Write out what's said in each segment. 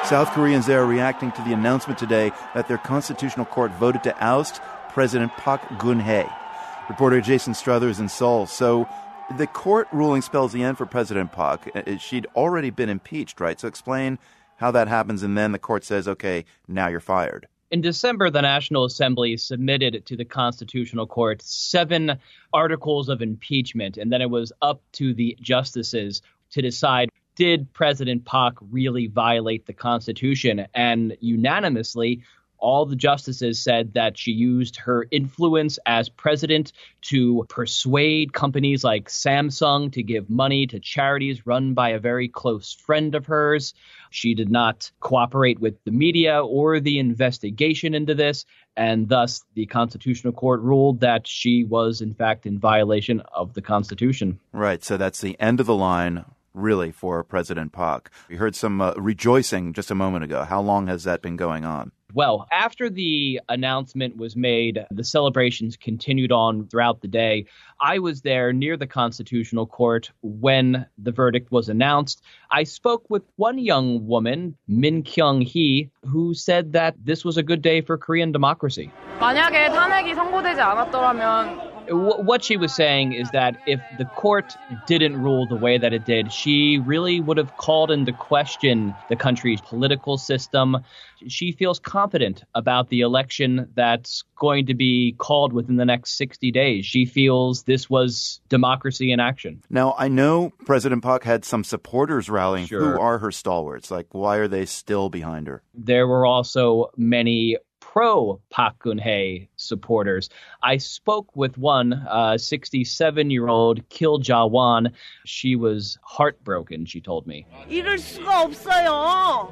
South Koreans there are reacting to the announcement today that their constitutional court voted to oust President Park Geun-hye. Reporter Jason Struthers in Seoul. So the court ruling spells the end for President Park. She'd already been impeached, right? So explain how that happens, and then the court says, okay, now you're fired. In December, the National Assembly submitted to the Constitutional Court 7 articles of impeachment, and then it was up to the justices to decide, did President Park really violate the Constitution? And unanimously, all the justices said that she used her influence as president to persuade companies like Samsung to give money to charities run by a very close friend of hers. She did not cooperate with the media or the investigation into this, and thus the Constitutional Court ruled that she was, in fact, in violation of the Constitution. Right, so that's the end of the line, really, for President Park. We heard some rejoicing just a moment ago. How long has that been going on? Well, after the announcement was made, the celebrations continued on throughout the day. I was there near the Constitutional Court when the verdict was announced. I spoke with one young woman, Min Kyung-hee, who said that this was a good day for Korean democracy. 만약에 탄핵이 선고되지 않았더라면 What she was saying is that if the court didn't rule the way that it did, she really would have called into question the country's political system. She feels confident about the election that's going to be called within the next 60 days. She feels this was democracy in action. Now, I know President Park had some supporters rallying. Sure. Who are her stalwarts? Like, why are they still behind her? There were also many pro-Park Geun-hye supporters. I spoke with one 67-year-old Kil Ja-won. She was heartbroken, she told me. 이럴 수가 없어요.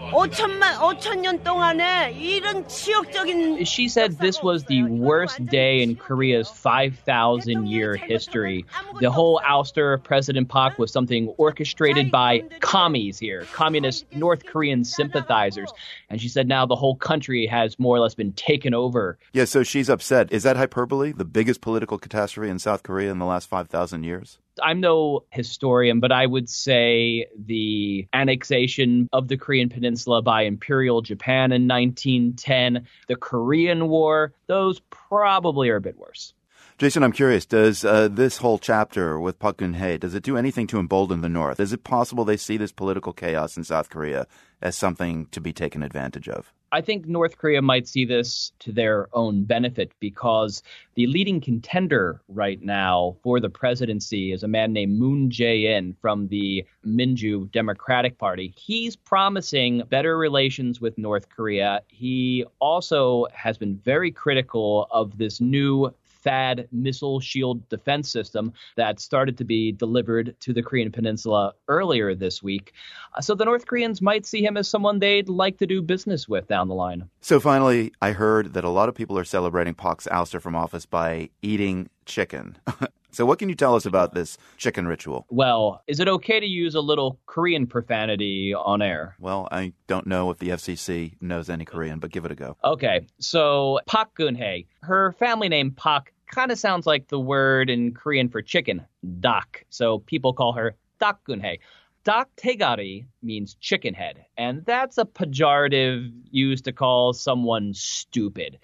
5천 년 동안에 이런 치욕적인... She said this was the worst day in Korea's 5,000-year history. The whole ouster of President Park was something orchestrated by commies here, communist North Korean sympathizers. And she said now the whole country has more or less been taken over. Yeah, so she's upset. Is that hyperbole? The biggest political catastrophe in South Korea in the last 5,000 years? I'm no historian, but I would say the annexation of the Korean Peninsula by Imperial Japan in 1910, the Korean War, those probably are a bit worse. Jason, I'm curious, does this whole chapter with Park Geun-hye, does it do anything to embolden the North? Is it possible they see this political chaos in South Korea as something to be taken advantage of? I think North Korea might see this to their own benefit because the leading contender right now for the presidency is a man named Moon Jae-in from the Minju Democratic Party. He's promising better relations with North Korea. He also has been very critical of this new THAAD missile shield defense system that started to be delivered to the Korean Peninsula earlier this week. So the North Koreans might see him as someone they'd like to do business with down the line. So finally, I heard that a lot of people are celebrating Park's ouster from office by eating chicken. So what can you tell us about this chicken ritual? Well, is it okay to use a little Korean profanity on air? Well, I don't know if the FCC knows any Korean, but give it a go. Okay, so Park Geun-hye, her family name Park kind of sounds like the word in Korean for chicken, dak. So people call her Dak Geun-hye. Dak Taegari means chicken head, and that's a pejorative used to call someone stupid.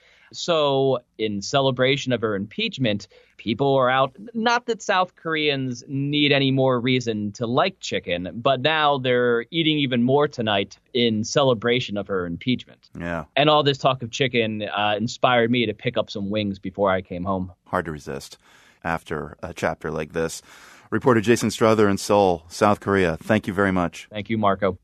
So in celebration of her impeachment, people are out. Not that South Koreans need any more reason to like chicken, but now they're eating even more tonight in celebration of her impeachment. Yeah. And all this talk of chicken inspired me to pick up some wings before I came home. Hard to resist after a chapter like this. Reporter Jason Struther in Seoul, South Korea. Thank you very much. Thank you, Marco.